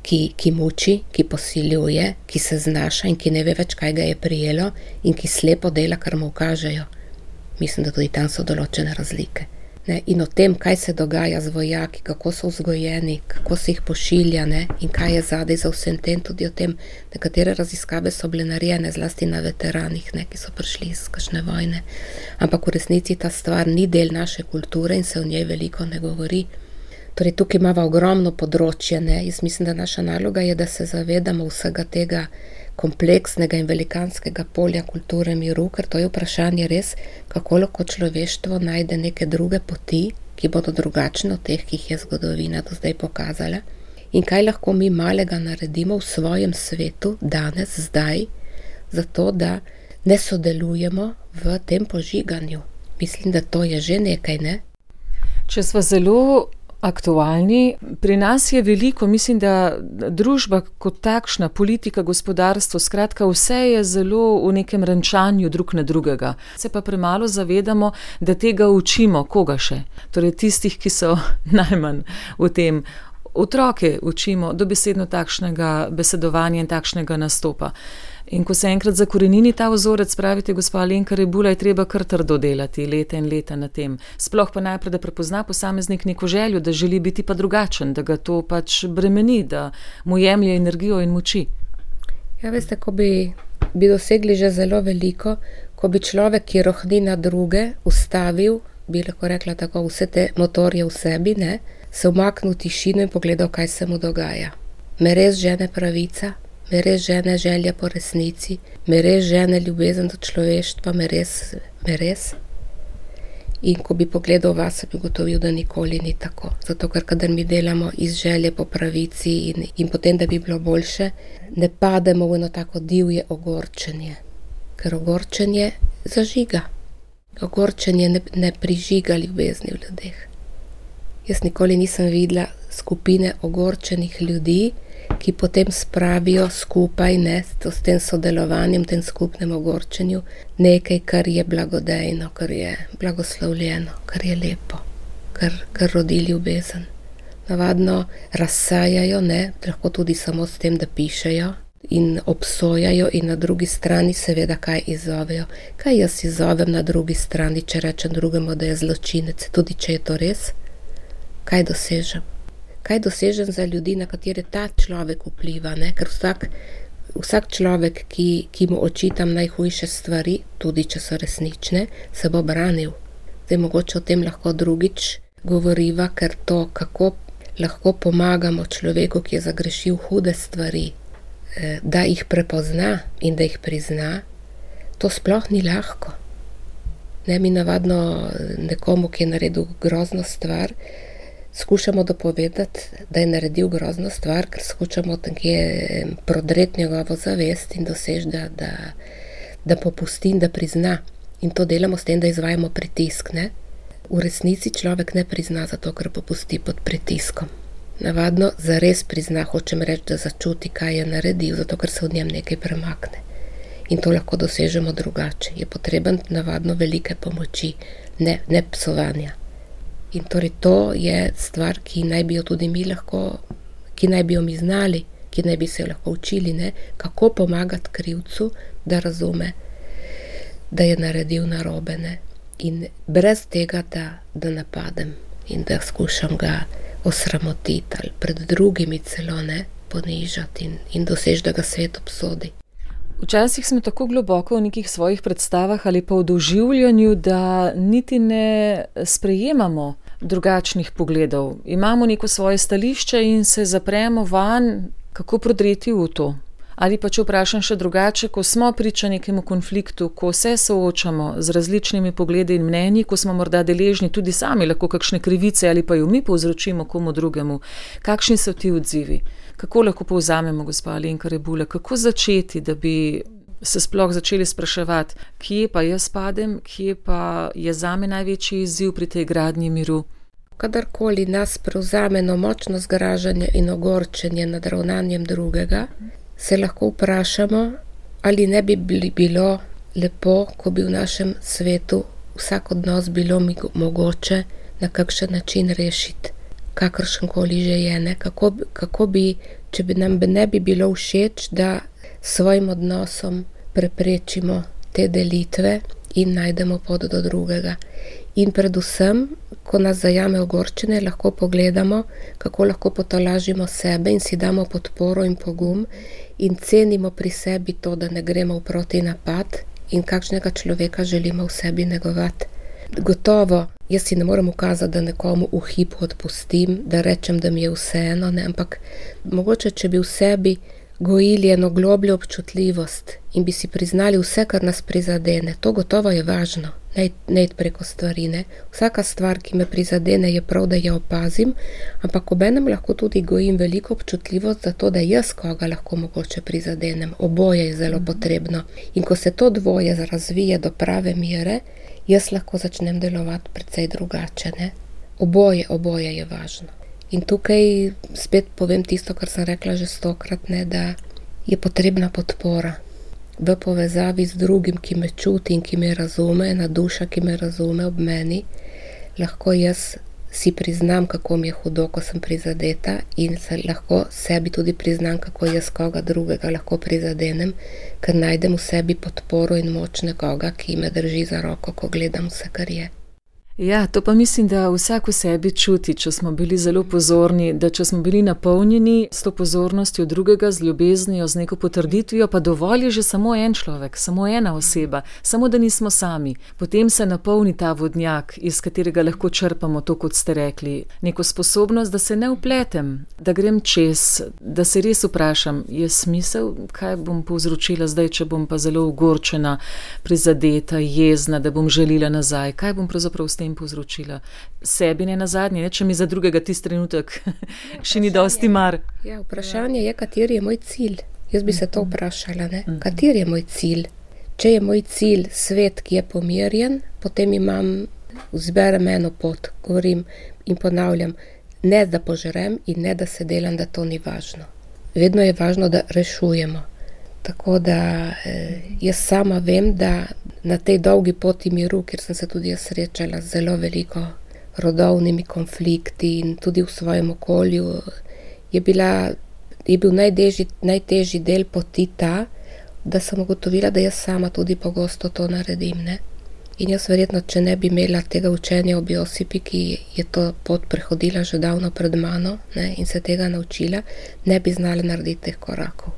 ki muči, ki posiljuje, ki se znaša in ki ne ve več, kaj ga je prijelo in ki slepo dela, kar mu ukažejo. Mislim, da tudi tam so določene razlike. Ne? In o tem, kaj se dogaja z vojaki, kako so vzgojeni, kako se jih pošilja, ne? In kaj je zadaj za vsem tem, tudi o tem, nekatere raziskave so bile narejene zlasti na veteranih, ne? Ki so prišli iz kakšne vojne. Ampak v resnici ta stvar ni del naše kulture in se o njej veliko ne govori. Torej, tukaj imamo ogromno področje, ne? Jaz mislim, da naša naloga je, da se zavedamo vsega tega kompleksnega in velikanskega polja kulture miru, ker to je vprašanje res, kako lahko človeštvo najde neke druge poti, ki bodo drugačne od teh, ki jih je zgodovina do zdaj pokazala, in kaj lahko mi malega naredimo v svojem svetu danes, zdaj, zato da ne sodelujemo v tem požiganju. Mislim, da to je že nekaj, ne? Če smo zelo aktualni, pri nas je veliko, mislim, da družba kot takšna, politika, gospodarstvo, skratka vse je zelo v nekem renčanju drug na drugega. Se pa premalo zavedamo, da tega učimo, koga še? Torej tistih, ki so najmanj v tem. Otroke učimo dobesedno takšnega besedovanja in takšnega nastopa. In ko se enkrat zakorenini ta vzorec, pravite, gospa Alenka Rebula, je treba kar trdo delati, leta in leta na tem. Sploh pa najprej, da prepozna posameznik neko željo, da želi biti pa drugačen, da ga to pač bremeni, da mu jemlje energijo in moči. Ja, veste, ko bi dosegli že zelo veliko, ko bi človek, ki rohni na druge, ustavil, bi lahko rekla tako, vse te motorje v sebi, ne, se umaknil tišino in pogledal, kaj se mu dogaja. Me res žene pravica, me res žene želja po resnici, me res žene ljubezen do človeštva, me res. In ko bi pogledal vas, bi ugotovil, da nikoli ni tako. Zato, ker kadar mi delamo iz želje po pravici in potem, da bi bilo boljše, ne pademo v eno tako divje ogorčenje. Ker ogorčenje zažiga. Ogorčenje ne prižiga ljubezni v ljudeh. Jaz nikoli nisem videla skupine ogorčenih ljudi, ki potem spravijo skupaj, ne, s tem sodelovanjem, tem skupnem ogorčenju, nekaj, kar je blagodejno, kar je blagoslovljeno, kar je lepo, kar rodi ljubezen. Navadno razsajajo, ne, lahko tudi samo s tem, da pišejo in obsojajo in na drugi strani seveda kaj izzovejo. Kaj jaz izzovem na drugi strani, če rečem drugemu, da je zločinec, tudi če je to res? Kaj dosežem? Kaj dosežem za ljudi, na katere ta človek vpliva, ne? Ker vsak človek, ki mu očitam najhujše stvari, tudi če so resnične, se bo branil. Zdaj mogoče o tem lahko drugič govoriva, ker to, kako lahko pomagamo človeku, ki je zagrešil hude stvari, da jih prepozna in da jih prizna, to sploh ni lahko. Ne, mi navadno nekomu, ki je naredil grozno stvar, skušamo dopovedati, da je naredil grozno stvar, ker skušamo nekje prodreti njegovo zavest in doseči, da popusti in da prizna. In to delamo s tem, da izvajamo pritisk, ne? V resnici človek ne prizna zato, ker popusti pod pritiskom. Navadno zares prizna, hočem reči, da začuti, kaj je naredil, zato ker se v njem nekaj premakne. In to lahko dosežemo drugače. Je potreben navadno velike pomoči, ne psovanja. In torej to je stvar, ki naj bi jo tudi mi lahko, ki naj bi jo mi znali, ki naj bi se jo lahko učili, ne? Kako pomagati krivcu, da razume, da je naredil narobe, ne? In brez tega, da napadem in da skušam ga osramotiti ali pred drugimi celo, ne, ponižati in doseči, da ga svet obsodi. Včasih smo tako globoko v nekih svojih predstavah ali pa v doživljanju, da niti ne sprejemamo drugačnih pogledov. Imamo neko svoje stališče in se zapremo van, kako prodreti v to. Ali pa če vprašam še drugače, ko smo priča nekemu konfliktu, ko se soočamo z različnimi pogledi in mnenji, ko smo morda deležni tudi sami lahko kakšne krivice ali pa jo mi povzročimo komu drugemu, kakšni so ti odzivi? Kako lahko povzamemo, gospa Alenka Rebula, kako začeti, da bi se sploh začeli spraševati, kje pa jaz padem, kje pa je zame največji izziv pri tej gradnji miru? Kadarkoli nas prevzame močno zgražanje in ogorčenje nad ravnanjem drugega, se lahko vprašamo, ali ne bi bilo lepo, ko bi v našem svetu vsak od nas bilo mogoče na kakšen način rešiti, kakršenkoli že je, ne? Kako bi če bi nam ne bi bilo všeč, da svojim odnosom preprečimo te delitve in najdemo pot do drugega. In predvsem, ko nas zajame ogorčenje, lahko pogledamo, kako lahko potolažimo sebe in si damo podporo in pogum in cenimo pri sebi to, da ne gremo v protinapad in kakšnega človeka želimo v sebi negovati. Gotovo, jaz si ne morem ukazati, da nekomu v hipu odpustim, da rečem, da mi je vseeno, ne, ampak mogoče, če bi v sebi gojili eno globljo občutljivost in bi si priznali vse, kar nas prizadene, to gotovo je važno, ne iti preko stvari, ne. Vsaka stvar, ki me prizadene, je prav, da jo opazim, ampak obenem lahko tudi gojim veliko občutljivost za to, da jaz koga lahko mogoče prizadenem. Oboje je zelo potrebno. In ko se to dvoje razvije do prave mere, jaz lahko začnem delovati precej drugače, ne. Oboje je važno. In tukaj spet povem tisto, kar sem rekla že 100-krat, ne, da je potrebna podpora v povezavi z drugim, ki me čuti in ki me razume, ena duša, ki me razume ob meni. Lahko jaz si priznam, kako mi je hudo, ko sem prizadeta in se lahko sebi tudi priznam, kako jaz koga drugega lahko prizadenem, ker najdem v sebi podporo in moč nekoga, ki me drži za roko, ko gledam vse, kar je. Ja, to pa mislim, da vsak v sebi čuti, če smo bili zelo pozorni, da če smo bili napolnjeni s to pozornostjo drugega, z ljubeznijo, z neko potrditvijo, pa dovolj je že samo en človek, samo ena oseba, samo da nismo sami. Potem se napolni ta vodnjak, iz katerega lahko črpamo to, kot ste rekli. Neko sposobnost, da se ne vpletem, da grem čez, da se res vprašam, je smisel, kaj bom povzročila zdaj, če bom pa zelo ogorčena, prizadeta, jezna, da bom želila nazaj, kaj bom pravzaprav s tem povzročila sebi, ne nazadnje, če mi za drugega tisti trenutek še ni dosti mar. Ja, vprašanje je, kateri je moj cilj. Jaz bi se to vprašala, ne? Kateri je moj cilj? Če je moj cilj svet, ki je pomirjen, potem vzberem eno pot, govorim in ponavljam, ne da požrem in ne da se delam, da to ni važno. Vedno je važno, da rešujemo. Tako da jaz sama vem, da na tej dolgi poti miru, kjer sem se tudi jaz srečala z zelo veliko rodovnimi konflikti in tudi v svojem okolju, je bil najtežji del poti ta, da sem ugotovila, da jaz sama tudi pogosto to naredim, ne. In jaz verjetno, če ne bi imela tega učenja ob Josipi, ki je to pot prehodila že davno pred mano, ne, in se tega naučila, ne bi znala narediti teh korakov.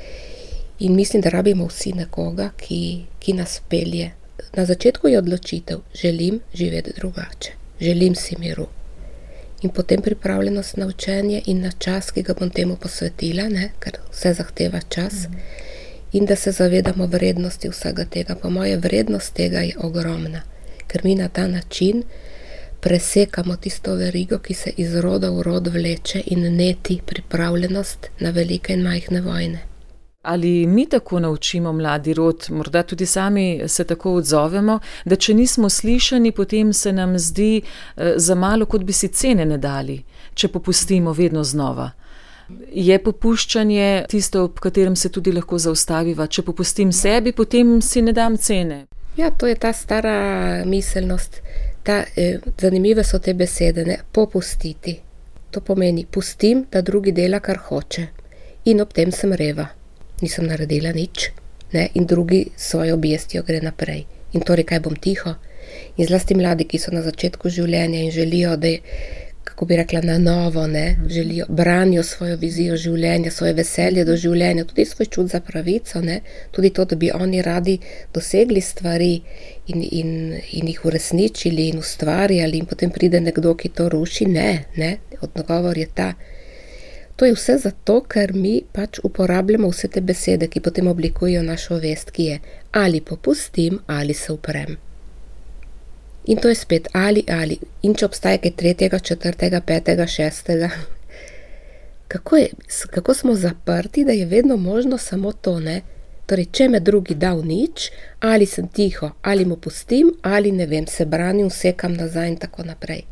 In mislim, da rabimo vsi nekoga, ki nas pelje. Na začetku je odločitev, želim živeti drugače, želim si miru. In potem pripravljenost na učenje in na čas, ki ga bom temu posvetila, ne, ker vse zahteva čas. In da se zavedamo vrednosti vsega tega. Po moje vrednost tega je ogromna, ker mi na ta način presekamo tisto verigo, ki se iz roda v rod vleče in neti pripravljenost na velike in majhne vojne. Ali mi tako naučimo mladi rod, morda tudi sami se tako odzovemo, da če nismo slišani, potem se nam zdi za malo, kot bi si cene ne dali, če popustimo vedno znova. Je popuščanje tisto, ob katerem se tudi lahko zaustaviva? Če popustim sebi, potem si ne dam cene. Ja, to je ta stara miselnost. Zanimive so te besede, ne? Popustiti. To pomeni, pustim, da drugi dela, kar hoče. In ob tem sem reva. Nisem naredila nič, ne? In drugi svojo objestjo gre naprej. In torej, kaj bom tiho? In zlasti mladi, ki so na začetku življenja in želijo, da je, kako bi rekla, na novo, ne? Želijo, branijo svojo vizijo življenja, svoje veselje do življenja, tudi svoj čut za pravico, ne? Tudi to, da bi oni radi dosegli stvari in jih uresničili in ustvarjali in potem pride nekdo, ki to ruši. Ne? Odgovor je ta. To je vse zato, ker mi pač uporabljamo vse te besede, ki potem oblikujejo našo vest, ki je ali popustim, ali se uprem. In to je spet ali. In če obstaja kaj 3., 4., 5., 6. Kako smo zaprti, da je vedno možno samo to, ne? Torej, če me drugi dal nič, ali sem tiho, ali mu pustim, ali ne vem, se branim, sekam nazaj in tako naprej.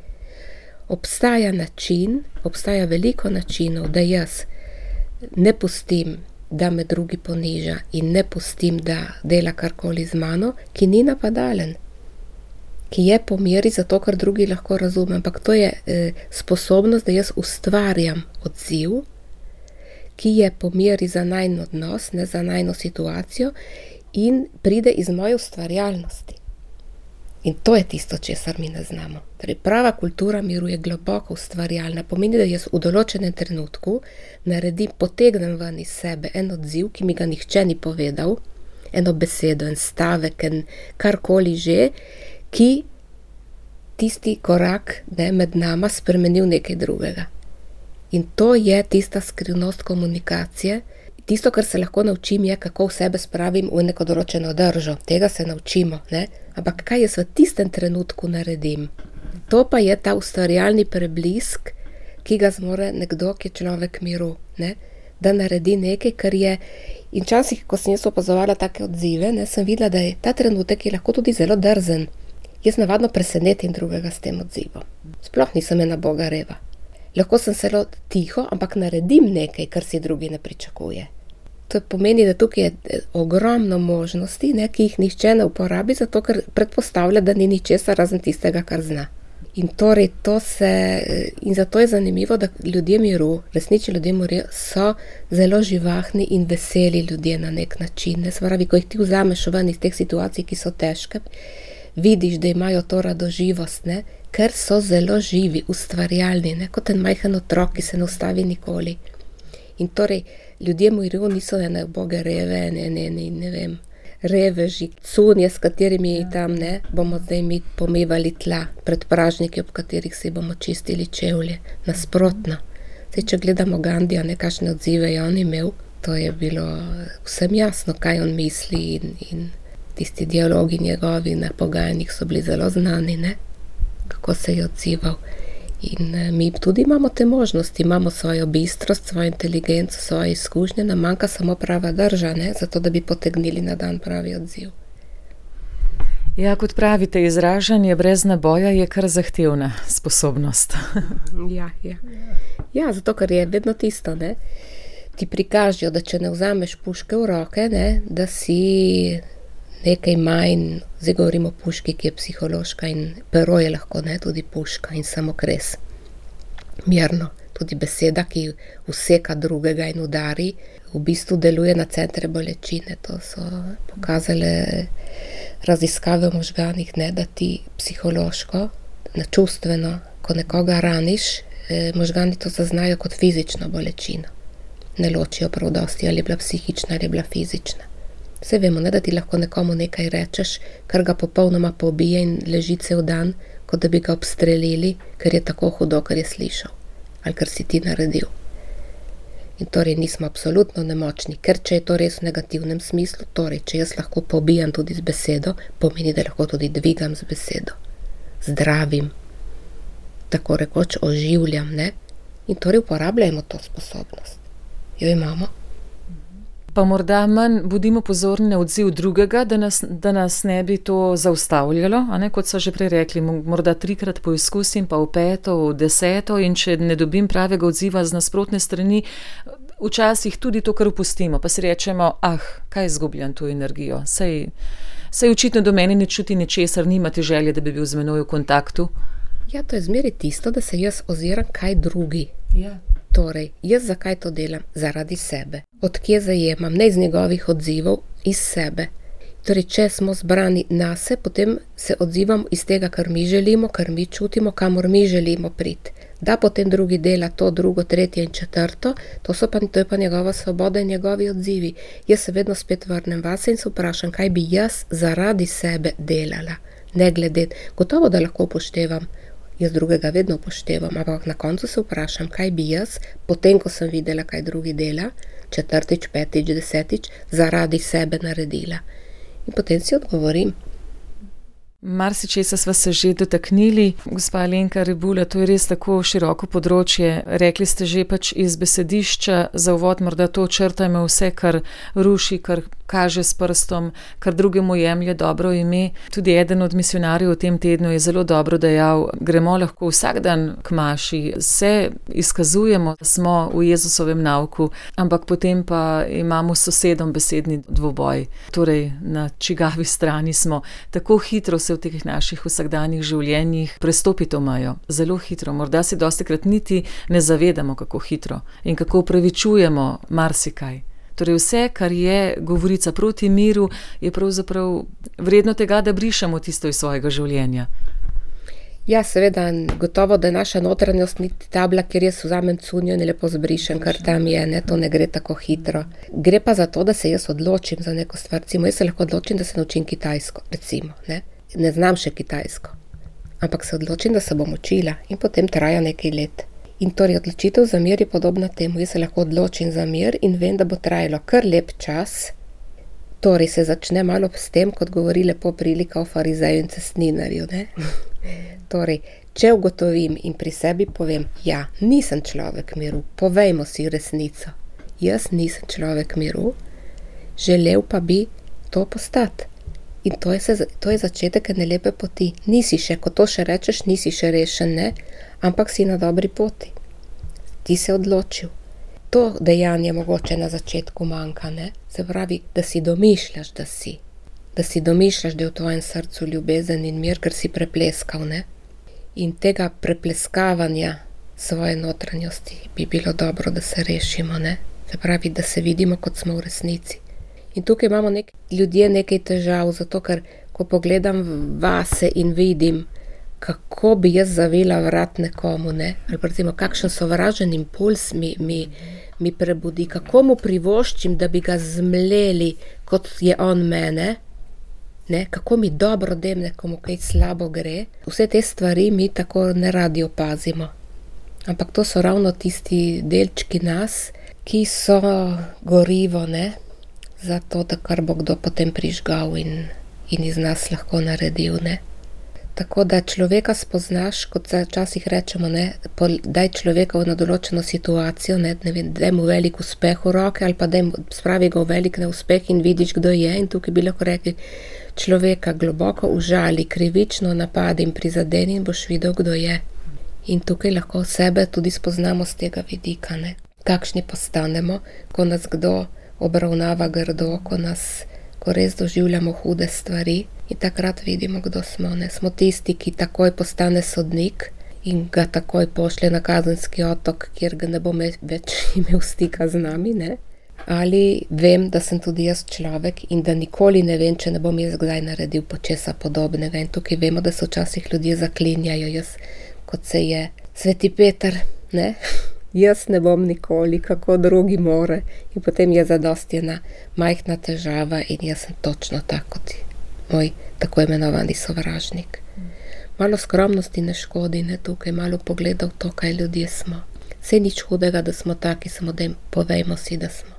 Obstaja veliko načinov, da jaz ne pustim, da me drugi poniža in ne pustim, da dela karkoli z mano, ki ni napadalen, ki je po meri zato, ker drugi lahko razume. Ampak to je sposobnost, da jaz ustvarjam odziv, ki je po meri za najn odnos, ne za najno situacijo in pride iz moje ustvarjalnosti. In to je tisto, česar mi ne znamo. Torej, prava kultura miru je globoko ustvarjalna. Pomeni, da jaz v določenem trenutku naredim, potegnem ven iz sebe en odziv, ki mi ga nihče ni povedal, eno besedo, en stavek, en karkoli že, ki tisti korak med nama spremeni v nekaj drugega. In to je tista skrivnost komunikacije. Tisto, kar se lahko naučim, je, kako v sebe spravim v neko določeno držo. Tega se naučimo, ne? Ampak kaj jaz v tistem trenutku naredim? To pa je ta ustvarjalni preblisk, ki ga zmore nekdo, ki je človek miru, ne? Da naredi nekaj, kar je... In včasih, ko sem jaz opazovala take odzive, ne, sem videla, da je ta trenutek je lahko tudi zelo drzen. Jaz navadno presenetim drugega s tem odzivom. Sploh nisem ena boga reva. Lahko sem zelo tiho, ampak naredim nekaj, kar si drugi ne pričakuje. To pomeni, da tukaj je ogromno možnosti, ne, ki jih nihče ne uporabi, zato ker predpostavlja, da ni ničesar razen tistega, kar zna. In torej in zato je zanimivo, da ljudje miru, resnični ljudje miru, so zelo živahni in veseli ljudje na nek način. Ne? Spravi, ko jih ti vzameš ven iz teh situacij, ki so težke, vidiš, da imajo to radoživost, ne? Ker so zelo živi, ustvarjalni, ne? Kot en majhen otrok, ki se ne ustavi nikoli. In torej, ljudje miru niso ene boge reve, ne vem, reveži, cunje, s katerimi tam, ne, bomo zdaj mi pomivali tla pred pražniki, ob katerih si bomo čistili čevlje. Nasprotno. Zdaj, če gledamo Gandija, kakšne odzive je on imel, to je bilo vsem jasno, kaj on misli in tisti dialogi njegovi na pogajanjih so bili zelo znani, ne, kako se je odzival. In mi tudi imamo te možnosti, imamo svojo bistrost, svojo inteligenco, svoje izkušnje, nam manjka samo prava drža, ne, zato da bi potegnili na dan pravi odziv. Ja, kot pravite, izražanje brez naboja je kar zahtevna sposobnost. Ja, zato ker je vedno tisto, ne, ti prikažejo, da če ne vzameš puške v roke, ne, da si nekaj manj, zdaj govorimo o puški, ki je psihološka in pero je lahko, ne, tudi puška in samokres. Mirno, tudi beseda, ki useka drugega in udari, v bistvu deluje na centre bolečine. To so pokazale raziskave v možganih, ne, da ti psihološko, čustveno, ko nekoga raniš, možgani to zaznajo kot fizično bolečino. Ne ločijo prav dosti, ali je bila psihična, ali je bila fizična. Vse vemo, ne, da ti lahko nekomu nekaj rečeš, kar ga popolnoma pobije in leži cel dan, kot da bi ga obstrelili, ker je tako hudo, kar je slišal, ali kar si ti naredil. In torej nismo absolutno nemočni, ker če je to res v negativnem smislu, torej če jaz lahko pobijam tudi z besedo, pomeni, da lahko tudi dvigam z besedo, zdravim, tako rekoč oživljam, ne? In torej uporabljajmo to sposobnost. Jo imamo. Pa morda manj bodimo pozorni na odziv drugega, da nas ne bi to zaustavljalo, a ne, kot so že prej rekli, morda 3-krat poizkusim, pa v 5., v 10. in če ne dobim pravega odziva z nasprotne strani, včasih tudi to, kar opustimo, pa si rečemo, kaj izgubljam to energijo, saj očitno do mene ne čuti ničesar, nimate želje, da bi bil z menoj v kontaktu. Ja, to je zmeraj tisto, da se jaz oziram, kaj drugi. Ja. Torej, jaz zakaj to delam? Zaradi sebe. Odkje zajemam? Ne iz njegovih odzivov, iz sebe. Torej, če smo zbrani nase, potem se odzivam iz tega, kar mi želimo, kar mi čutimo, kamor mi želimo priti. Da potem drugi dela to, drugo, tretje in četrto, to je pa njegova svoboda in njegovi odzivi. Jaz se vedno spet vrnem vase in se vprašam, kaj bi jaz zaradi sebe delala. Ne glede, gotovo, da lahko upoštevam. Jaz drugega vedno upoštevam, ampak na koncu se vprašam, kaj bi jaz, potem ko sem videla, kaj drugi dela, 4., 5., 10., zaradi sebe naredila. In potem si odgovorim. Marsičesa sva se že dotaknili, gospa Alenka Rebula, to je res tako široko področje. Rekli ste že pač iz besedišča, za uvod morda to črtajmo vse, kar ruši, kar kaže s prstom, kar drugemu jemlje dobro ime. Tudi eden od misionarjev v tem tednu je zelo dobro dejal, gremo lahko vsak dan k maši, se izkazujemo, smo v Jezusovem nauku, ampak potem pa imamo s sosedom besedni dvoboj. Torej, na čigavi strani smo, tako hitro se se v teh naših vsakdanjih življenjih prestopi to mejo. Zelo hitro, morda si dostikrat niti ne zavedamo, kako hitro in kako upravičujemo marsikaj. Torej vse, kar je govorica proti miru, je pravzaprav vredno tega, da brišemo tisto iz svojega življenja. Ja, seveda, gotovo, da je naša notranjost ni tabla, kjer jaz vzamem cunjo in lepo zbrišem, kar tam je, ne, to ne gre tako hitro. Gre pa za to, da se jaz odločim za neko stvar. Recimo, jaz se lahko odločim, da se naučim kitajsko, recimo, ne. Ne znam še kitajsko, ampak se odločim, da se bom učila in potem traja nekaj let. In torej odločitev za mir je podobna temu. Jaz se lahko odločim za mir in vem, da bo trajalo kar lep čas. Torej se začne malo s tem, kot govori lepo prilika o farizeju in cestninarju, ne. Torej, če ugotovim in pri sebi povem, ja, nisem človek miru, povejmo si resnico. Jaz nisem človek miru, želel pa bi to postati. In to je začetek ene lepe poti. Nisi še, ko to še rečeš, nisi še rešen, ne, ampak si na dobri poti. Ti se odločil. To dejanje mogoče na začetku manjka, ne. Se pravi, da si domišljaš, da si. Da si domišljaš, da je v tvojem srcu ljubezen in mir, ker si prepleskal, ne. In tega prepleskavanja svoje notranjosti bi bilo dobro, da se rešimo, ne. Se pravi, da se vidimo, kot smo v resnici. In tukaj imamo ljudje nekaj težav, zato ker, ko pogledam vase in vidim, kako bi jaz zavila vrat nekomu, ne, ali pa recimo, kakšen sovražen impuls mi prebudi, kako mu privoščim, da bi ga zmleli, kot je on mene, ne, kako mi dobro dem nekomu, kaj slabo gre. Vse te stvari mi tako neradi opazimo. Ampak to so ravno tisti delčki nas, ki so gorivo, ne, za to, da kar bo kdo potem prižgal in iz nas lahko naredil, ne. Tako da človeka spoznaš, kot včasih rečemo, ne, daj človeka v določeno situacijo, ne vem, daj mu velik uspeh v roke ali pa spravi ga v velik neuspeh in vidiš, kdo je, in tukaj bi lahko rekli, človeka globoko užali, krivično napadi in prizadeni in boš videl, kdo je. In tukaj lahko sebe tudi spoznamo z tega vidika, ne. Kakšni postanemo, ko nas kdo obravnava grdo, ko res doživljamo hude stvari in takrat vidimo, kdo smo, ne. Smo tisti, ki takoj postane sodnik in ga takoj pošlje na kazenski otok, kjer ga ne bo več imel stika z nami, ne. Ali vem, da sem tudi jaz človek in da nikoli ne vem, če ne bom jaz kdaj naredil počesa podobnega. In tukaj vemo, da se včasih ljudje zaklinjajo, jaz, kot se je Sveti Peter, ne. Jaz ne bom nikoli, kako drugi more. In potem je zadosti ena majhna težava in jaz sem točno tako kot moj tako imenovani sovražnik. Malo skromnosti ne škodi, ne, tukaj, malo pogleda v to, kaj ljudje smo. Saj nič hudega, da smo taki, samo da povejmo si, da smo.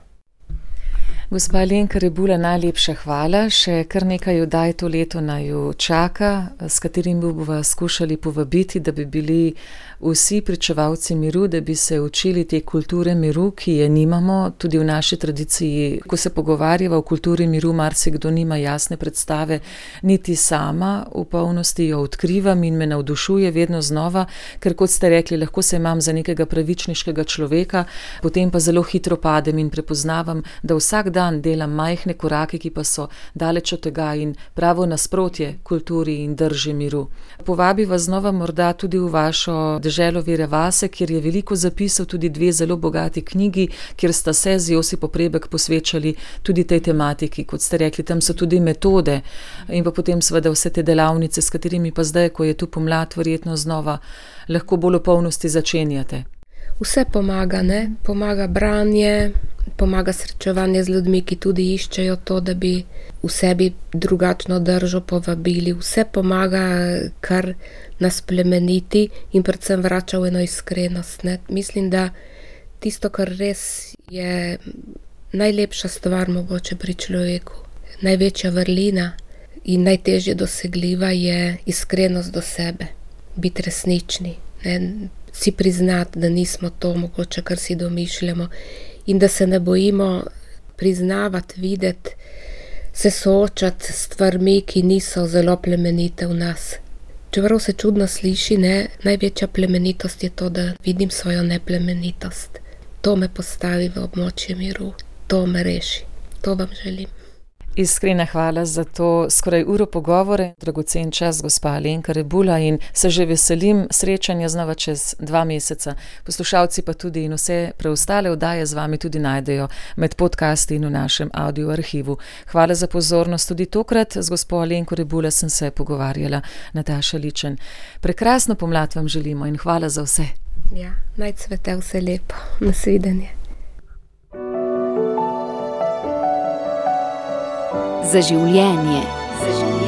Gospa Alenka Rebula, najlepša hvala. Še kar nekaj oddaj to leto naju čaka, s katerim bomo skušali povabiti, da bi bili vsi pričevalci miru, da bi se učili te kulture miru, ki je nimamo tudi v naši tradiciji. Ko se pogovarjava o kulturi miru, marsikdo nima jasne predstave, niti sama v polnosti jo odkrivam in me navdušuje vedno znova, ker kot ste rekli, lahko se imam za nekega pravičniškega človeka, potem pa zelo hitro padem in prepoznavam, da vsak dan delam majhne korake, ki pa so daleč od tega in pravo nasprotje kulturi in drži miru. Povabiva znova morda tudi v vašo deželo Vere vase, kjer je veliko zapisal, tudi 2 zelo bogati knjigi, kjer sta se z Josipo Prebek posvečali tudi tej tematiki. Kot ste rekli, tam so tudi metode in pa potem seveda vse te delavnice, s katerimi pa zdaj, ko je tu pomlad, verjetno znova lahko bolj v polnosti začenjate. Vse pomaga, ne? Pomaga branje, pomaga srečevanje z ljudmi, ki tudi iščejo to, da bi v sebi drugačno držo povabili. Vse pomaga, kar nas plemeniti in predvsem vrača v eno iskrenost, ne? Mislim, da tisto, kar res je najlepša stvar mogoče pri človeku, največja vrlina in najtežje dosegljiva je iskrenost do sebe. Biti resnični, ne? Si priznati, da nismo to mogoče, kar si domišljamo in da se ne bojimo priznavati, videti, se soočati s stvarmi, ki niso zelo plemenite v nas. Čeprav se čudno sliši, ne, največja plemenitost je to, da vidim svojo neplemenitost. To me postavi v območje miru, to me reši, to vam želim. Iskrena hvala za to skoraj uro pogovore, dragocen čas, gospa Alenka Rebula, in se že veselim srečanja znova čez 2 meseca. Poslušalci pa tudi in vse preostale oddaje z vami tudi najdejo med podcasti in v našem audio arhivu. Hvala za pozornost tudi tokrat. Z gospo Alenko Rebula sem se pogovarjala, Nataša Ličen. Prekrasno pomlad vam želimo in hvala za vse. Ja, naj cvete vse lepo. Nasvidenje. Za življenje.